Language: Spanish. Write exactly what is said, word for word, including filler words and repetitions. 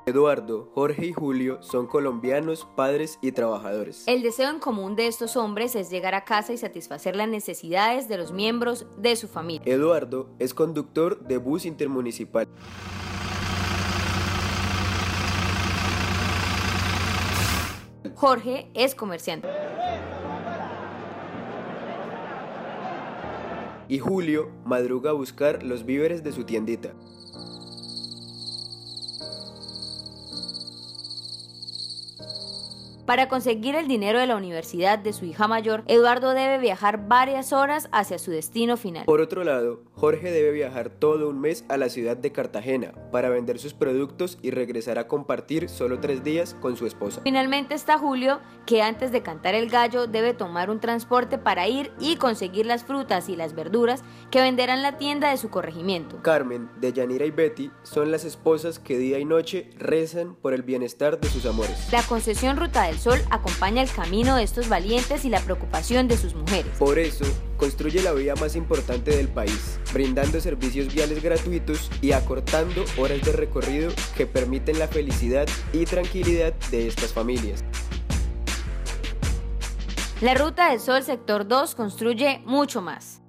Eduardo, Jorge y Julio son colombianos, padres y trabajadores. El deseo en común de estos hombres es llegar a casa y satisfacer las necesidades de los miembros de su familia. Eduardo es conductor de bus intermunicipal. Jorge es comerciante. Y Julio madruga a buscar los víveres de su tiendita. Para conseguir el dinero de la universidad de su hija mayor, Eduardo debe viajar varias horas hacia su destino final. Por otro lado, Jorge debe viajar todo un mes a la ciudad de Cartagena para vender sus productos y regresar a compartir solo tres días con su esposa. Finalmente está Julio, que antes de cantar el gallo debe tomar un transporte para ir y conseguir las frutas y las verduras que venderá en la tienda de su corregimiento. Carmen, Deyanira y Betty son las esposas que día y noche rezan por el bienestar de sus amores. La concesión Ruta del Sol acompaña el camino de estos valientes y la preocupación de sus mujeres. Por eso, construye la vía más importante del país, brindando servicios viales gratuitos y acortando horas de recorrido que permiten la felicidad y tranquilidad de estas familias. La Ruta del Sol Sector dos construye mucho más.